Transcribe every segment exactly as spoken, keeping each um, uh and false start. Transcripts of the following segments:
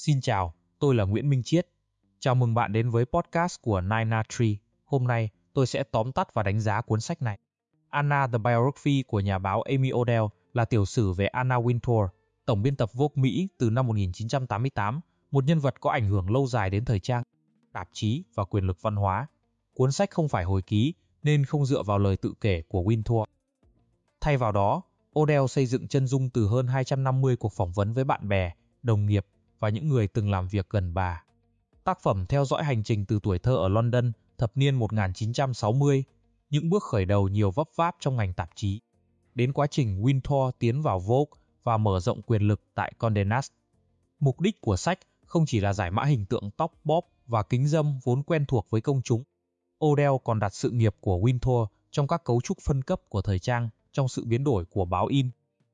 Xin chào, tôi là Nguyễn Minh Chiết. Chào mừng bạn đến với podcast của Nina Tree. Hôm nay, tôi sẽ tóm tắt và đánh giá cuốn sách này. Anna the Biography của nhà báo Amy Odell là tiểu sử về Anna Wintour, tổng biên tập Vogue Mỹ từ năm một nghìn chín trăm tám mươi tám, một nhân vật có ảnh hưởng lâu dài đến thời trang, tạp chí và quyền lực văn hóa. Cuốn sách không phải hồi ký nên không dựa vào lời tự kể của Wintour. Thay vào đó, Odell xây dựng chân dung từ hơn hai trăm năm mươi cuộc phỏng vấn với bạn bè, đồng nghiệp và những người từng làm việc gần bà. Tác phẩm theo dõi hành trình từ tuổi thơ ở London thập niên một nghìn chín trăm sáu mươi, những bước khởi đầu nhiều vấp váp trong ngành tạp chí, đến quá trình Wintour tiến vào Vogue và mở rộng quyền lực tại Condé Nast. Mục đích của sách không chỉ là giải mã hình tượng tóc bóp và kính râm vốn quen thuộc với công chúng. Odell còn đặt sự nghiệp của Wintour trong các cấu trúc phân cấp của thời trang, trong sự biến đổi của báo in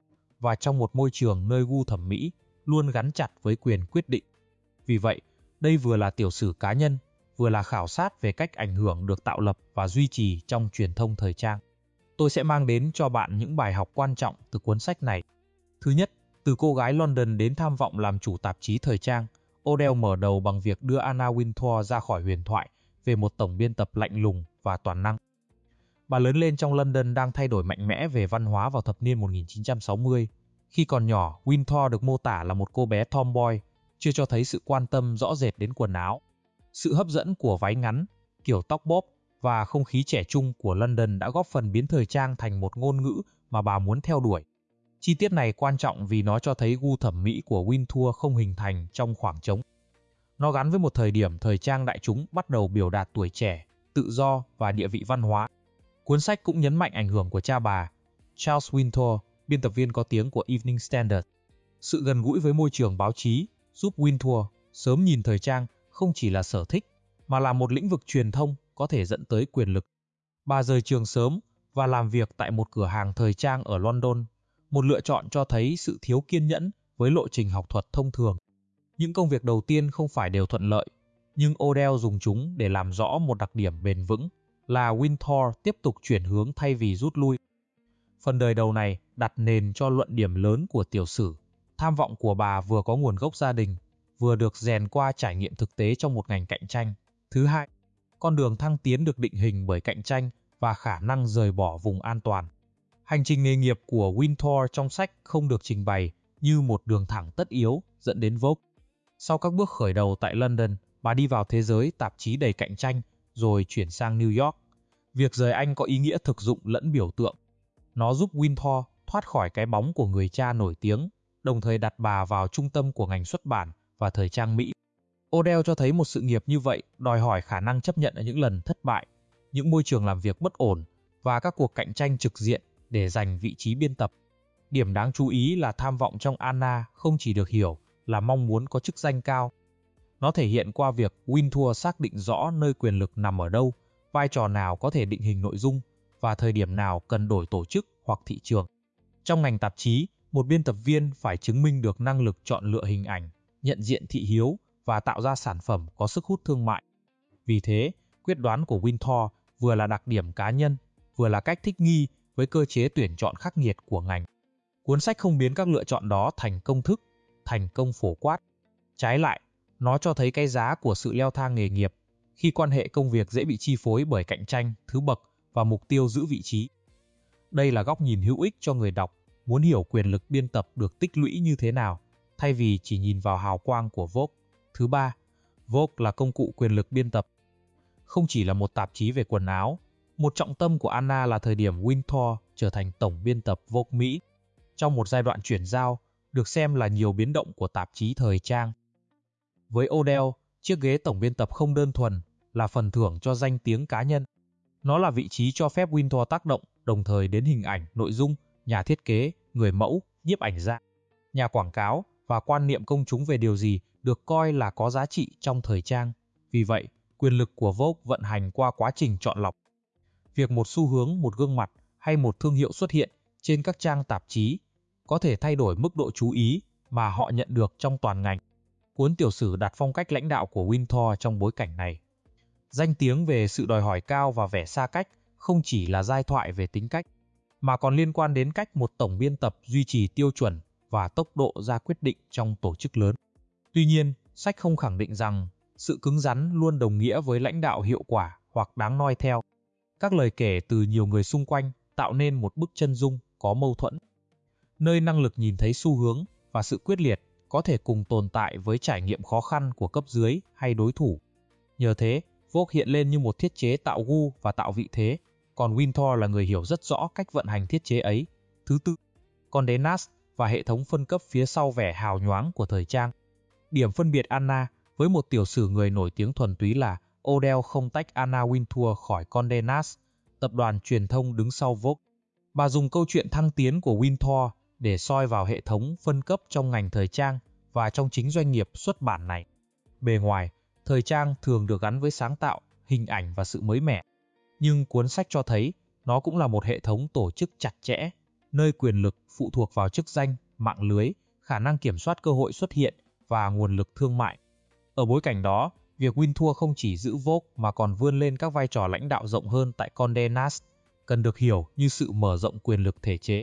và trong một môi trường nơi gu thẩm mỹ luôn gắn chặt với quyền quyết định. Vì vậy, đây vừa là tiểu sử cá nhân, vừa là khảo sát về cách ảnh hưởng được tạo lập và duy trì trong truyền thông thời trang. Tôi sẽ mang đến cho bạn những bài học quan trọng từ cuốn sách này. Thứ nhất, từ cô gái London đến tham vọng làm chủ tạp chí thời trang, Odell mở đầu bằng việc đưa Anna Wintour ra khỏi huyền thoại về một tổng biên tập lạnh lùng và toàn năng. Bà lớn lên trong London đang thay đổi mạnh mẽ về văn hóa vào thập niên một nghìn chín trăm sáu mươi. Khi còn nhỏ, Wintour được mô tả là một cô bé tomboy, chưa cho thấy sự quan tâm rõ rệt đến quần áo. Sự hấp dẫn của váy ngắn, kiểu tóc bóp và không khí trẻ trung của London đã góp phần biến thời trang thành một ngôn ngữ mà bà muốn theo đuổi. Chi tiết này quan trọng vì nó cho thấy gu thẩm mỹ của Wintour không hình thành trong khoảng trống. Nó gắn với một thời điểm thời trang đại chúng bắt đầu biểu đạt tuổi trẻ, tự do và địa vị văn hóa. Cuốn sách cũng nhấn mạnh ảnh hưởng của cha bà, Charles Wintour, biên tập viên có tiếng của Evening Standard. Sự gần gũi với môi trường báo chí giúp Wintour sớm nhìn thời trang không chỉ là sở thích, mà là một lĩnh vực truyền thông có thể dẫn tới quyền lực. Bà rời trường sớm và làm việc tại một cửa hàng thời trang ở London, một lựa chọn cho thấy sự thiếu kiên nhẫn với lộ trình học thuật thông thường. Những công việc đầu tiên không phải đều thuận lợi, nhưng Odell dùng chúng để làm rõ một đặc điểm bền vững là Wintour tiếp tục chuyển hướng thay vì rút lui. Phần đời đầu này đặt nền cho luận điểm lớn của tiểu sử. Tham vọng của bà vừa có nguồn gốc gia đình, vừa được rèn qua trải nghiệm thực tế trong một ngành cạnh tranh. Thứ hai, con đường thăng tiến được định hình bởi cạnh tranh và khả năng rời bỏ vùng an toàn. Hành trình nghề nghiệp của Wintour trong sách không được trình bày như một đường thẳng tất yếu dẫn đến Vogue. Sau các bước khởi đầu tại London, bà đi vào thế giới tạp chí đầy cạnh tranh rồi chuyển sang New York. Việc rời Anh có ý nghĩa thực dụng lẫn biểu tượng. Nó giúp Wintour thoát khỏi cái bóng của người cha nổi tiếng, đồng thời đặt bà vào trung tâm của ngành xuất bản và thời trang Mỹ. Odell cho thấy một sự nghiệp như vậy đòi hỏi khả năng chấp nhận những lần thất bại, những môi trường làm việc bất ổn và các cuộc cạnh tranh trực diện để giành vị trí biên tập. Điểm đáng chú ý là tham vọng trong Anna không chỉ được hiểu là mong muốn có chức danh cao. Nó thể hiện qua việc Wintour xác định rõ nơi quyền lực nằm ở đâu, vai trò nào có thể định hình nội dung và thời điểm nào cần đổi tổ chức hoặc thị trường. Trong ngành tạp chí, một biên tập viên phải chứng minh được năng lực chọn lựa hình ảnh, nhận diện thị hiếu và tạo ra sản phẩm có sức hút thương mại. Vì thế, quyết đoán của Wintour vừa là đặc điểm cá nhân, vừa là cách thích nghi với cơ chế tuyển chọn khắc nghiệt của ngành. Cuốn sách không biến các lựa chọn đó thành công thức, thành công phổ quát. Trái lại, nó cho thấy cái giá của sự leo thang nghề nghiệp khi quan hệ công việc dễ bị chi phối bởi cạnh tranh, thứ bậc và mục tiêu giữ vị trí. Đây là góc nhìn hữu ích cho người đọc muốn hiểu quyền lực biên tập được tích lũy như thế nào, thay vì chỉ nhìn vào hào quang của Vogue. Thứ ba, Vogue là công cụ quyền lực biên tập. Không chỉ là một tạp chí về quần áo, một trọng tâm của Anna là thời điểm Wintour trở thành tổng biên tập Vogue Mỹ. Trong một giai đoạn chuyển giao, được xem là nhiều biến động của tạp chí thời trang. Với Odell, chiếc ghế tổng biên tập không đơn thuần là phần thưởng cho danh tiếng cá nhân. Nó là vị trí cho phép Wintour tác động đồng thời đến hình ảnh, nội dung, nhà thiết kế, người mẫu, nhiếp ảnh gia, nhà quảng cáo và quan niệm công chúng về điều gì được coi là có giá trị trong thời trang. Vì vậy, quyền lực của Vogue vận hành qua quá trình chọn lọc. Việc một xu hướng, một gương mặt hay một thương hiệu xuất hiện trên các trang tạp chí có thể thay đổi mức độ chú ý mà họ nhận được trong toàn ngành. Cuốn tiểu sử đặt phong cách lãnh đạo của Wintour trong bối cảnh này. Danh tiếng về sự đòi hỏi cao và vẻ xa cách không chỉ là giai thoại về tính cách, mà còn liên quan đến cách một tổng biên tập duy trì tiêu chuẩn và tốc độ ra quyết định trong tổ chức lớn. Tuy nhiên, sách không khẳng định rằng sự cứng rắn luôn đồng nghĩa với lãnh đạo hiệu quả hoặc đáng noi theo. Các lời kể từ nhiều người xung quanh tạo nên một bức chân dung có mâu thuẫn, nơi năng lực nhìn thấy xu hướng và sự quyết liệt có thể cùng tồn tại với trải nghiệm khó khăn của cấp dưới hay đối thủ. Nhờ thế, Vogue hiện lên như một thiết chế tạo gu và tạo vị thế, còn Wintour là người hiểu rất rõ cách vận hành thiết chế ấy. Thứ tư, Condé Nast và hệ thống phân cấp phía sau vẻ hào nhoáng của thời trang. Điểm phân biệt Anna với một tiểu sử người nổi tiếng thuần túy là Odell không tách Anna Wintour khỏi Condé Nast, tập đoàn truyền thông đứng sau Vogue. Bà dùng câu chuyện thăng tiến của Wintour để soi vào hệ thống phân cấp trong ngành thời trang và trong chính doanh nghiệp xuất bản này. Bề ngoài, thời trang thường được gắn với sáng tạo, hình ảnh và sự mới mẻ. Nhưng cuốn sách cho thấy nó cũng là một hệ thống tổ chức chặt chẽ, nơi quyền lực phụ thuộc vào chức danh, mạng lưới, khả năng kiểm soát cơ hội xuất hiện và nguồn lực thương mại. Ở bối cảnh đó, việc Wintour không chỉ giữ Vogue mà còn vươn lên các vai trò lãnh đạo rộng hơn tại Condé Nast, cần được hiểu như sự mở rộng quyền lực thể chế.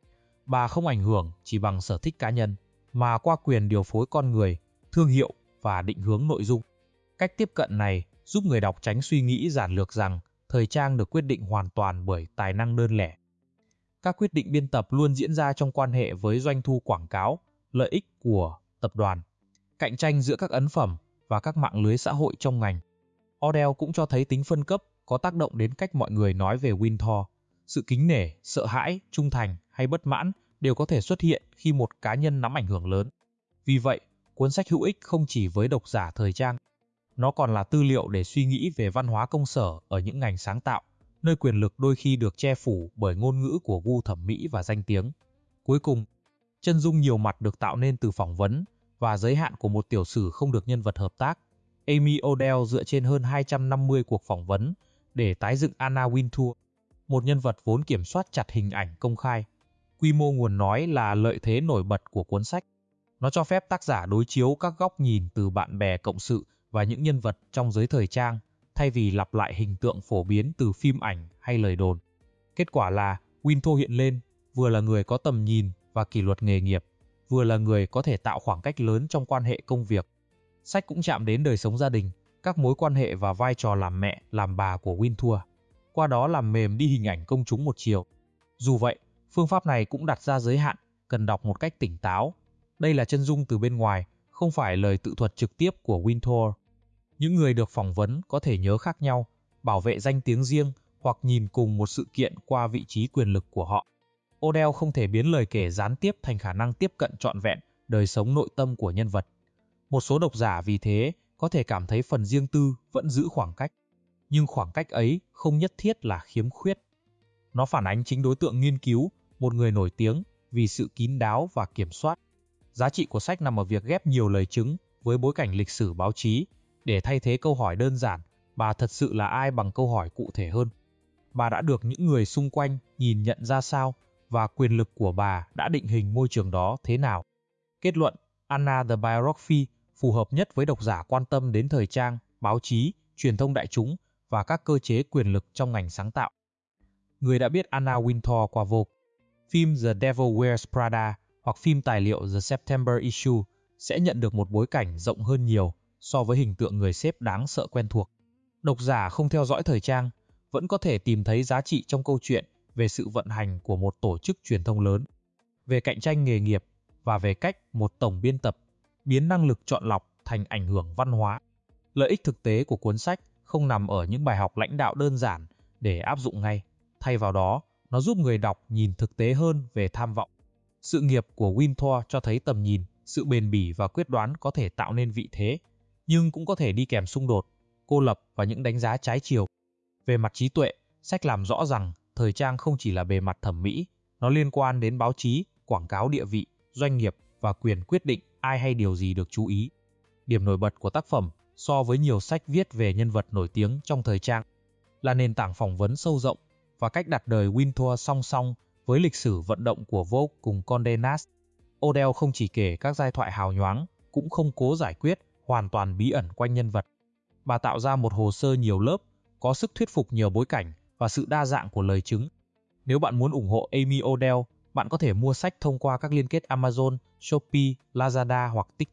Bà không ảnh hưởng chỉ bằng sở thích cá nhân, mà qua quyền điều phối con người, thương hiệu và định hướng nội dung. Cách tiếp cận này giúp người đọc tránh suy nghĩ giản lược rằng thời trang được quyết định hoàn toàn bởi tài năng đơn lẻ. Các quyết định biên tập luôn diễn ra trong quan hệ với doanh thu quảng cáo, lợi ích của tập đoàn, cạnh tranh giữa các ấn phẩm và các mạng lưới xã hội trong ngành. Odell cũng cho thấy tính phân cấp có tác động đến cách mọi người nói về Wintour. Sự kính nể, sợ hãi, trung thành hay bất mãn đều có thể xuất hiện khi một cá nhân nắm ảnh hưởng lớn. Vì vậy, cuốn sách hữu ích không chỉ với độc giả thời trang, nó còn là tư liệu để suy nghĩ về văn hóa công sở ở những ngành sáng tạo, nơi quyền lực đôi khi được che phủ bởi ngôn ngữ của gu thẩm mỹ và danh tiếng. Cuối cùng, chân dung nhiều mặt được tạo nên từ phỏng vấn và giới hạn của một tiểu sử không được nhân vật hợp tác. Amy Odell dựa trên hơn hai trăm năm mươi cuộc phỏng vấn để tái dựng Anna Wintour, một nhân vật vốn kiểm soát chặt hình ảnh công khai. Quy mô nguồn nói là lợi thế nổi bật của cuốn sách. Nó cho phép tác giả đối chiếu các góc nhìn từ bạn bè cộng sự và những nhân vật trong giới thời trang, thay vì lặp lại hình tượng phổ biến từ phim ảnh hay lời đồn. Kết quả là Wintour hiện lên vừa là người có tầm nhìn và kỷ luật nghề nghiệp, vừa là người có thể tạo khoảng cách lớn trong quan hệ công việc. Sách cũng chạm đến đời sống gia đình, các mối quan hệ và vai trò làm mẹ, làm bà của Wintour, qua đó làm mềm đi hình ảnh công chúng một chiều. Dù vậy, phương pháp này cũng đặt ra giới hạn, cần đọc một cách tỉnh táo. Đây là chân dung từ bên ngoài, không phải lời tự thuật trực tiếp của Wintour. Những người được phỏng vấn có thể nhớ khác nhau, bảo vệ danh tiếng riêng hoặc nhìn cùng một sự kiện qua vị trí quyền lực của họ. Odell không thể biến lời kể gián tiếp thành khả năng tiếp cận trọn vẹn đời sống nội tâm của nhân vật. Một số độc giả vì thế có thể cảm thấy phần riêng tư vẫn giữ khoảng cách. Nhưng khoảng cách ấy không nhất thiết là khiếm khuyết. Nó phản ánh chính đối tượng nghiên cứu, một người nổi tiếng vì sự kín đáo và kiểm soát. Giá trị của sách nằm ở việc ghép nhiều lời chứng với bối cảnh lịch sử báo chí để thay thế câu hỏi đơn giản bà thật sự là ai bằng câu hỏi cụ thể hơn. Bà đã được những người xung quanh nhìn nhận ra sao và quyền lực của bà đã định hình môi trường đó thế nào. Kết luận, Anna the Biography phù hợp nhất với độc giả quan tâm đến thời trang, báo chí, truyền thông đại chúng và các cơ chế quyền lực trong ngành sáng tạo. Người đã biết Anna Wintour qua Vogue, phim The Devil Wears Prada hoặc phim tài liệu The September Issue sẽ nhận được một bối cảnh rộng hơn nhiều so với hình tượng người sếp đáng sợ quen thuộc. Độc giả không theo dõi thời trang vẫn có thể tìm thấy giá trị trong câu chuyện về sự vận hành của một tổ chức truyền thông lớn, về cạnh tranh nghề nghiệp và về cách một tổng biên tập biến năng lực chọn lọc thành ảnh hưởng văn hóa. Lợi ích thực tế của cuốn sách không nằm ở những bài học lãnh đạo đơn giản để áp dụng ngay. Thay vào đó, nó giúp người đọc nhìn thực tế hơn về tham vọng. Sự nghiệp của Wintour cho thấy tầm nhìn, sự bền bỉ và quyết đoán có thể tạo nên vị thế, nhưng cũng có thể đi kèm xung đột, cô lập và những đánh giá trái chiều. Về mặt trí tuệ, sách làm rõ rằng thời trang không chỉ là bề mặt thẩm mỹ, nó liên quan đến báo chí, quảng cáo địa vị, doanh nghiệp và quyền quyết định ai hay điều gì được chú ý. Điểm nổi bật của tác phẩm so với nhiều sách viết về nhân vật nổi tiếng trong thời trang là nền tảng phỏng vấn sâu rộng và cách đặt đời Wintour song song với lịch sử vận động của Vogue cùng Condé Nast. Odell không chỉ kể các giai thoại hào nhoáng, cũng không cố giải quyết hoàn toàn bí ẩn quanh nhân vật. Bà tạo ra một hồ sơ nhiều lớp, có sức thuyết phục nhiều bối cảnh và sự đa dạng của lời chứng. Nếu bạn muốn ủng hộ Amy Odell, bạn có thể mua sách thông qua các liên kết Amazon, Shopee, Lazada hoặc TikTok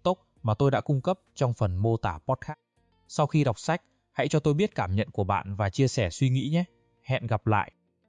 mà tôi đã cung cấp trong phần mô tả podcast. Sau khi đọc sách, hãy cho tôi biết cảm nhận của bạn và chia sẻ suy nghĩ nhé. Hẹn gặp lại!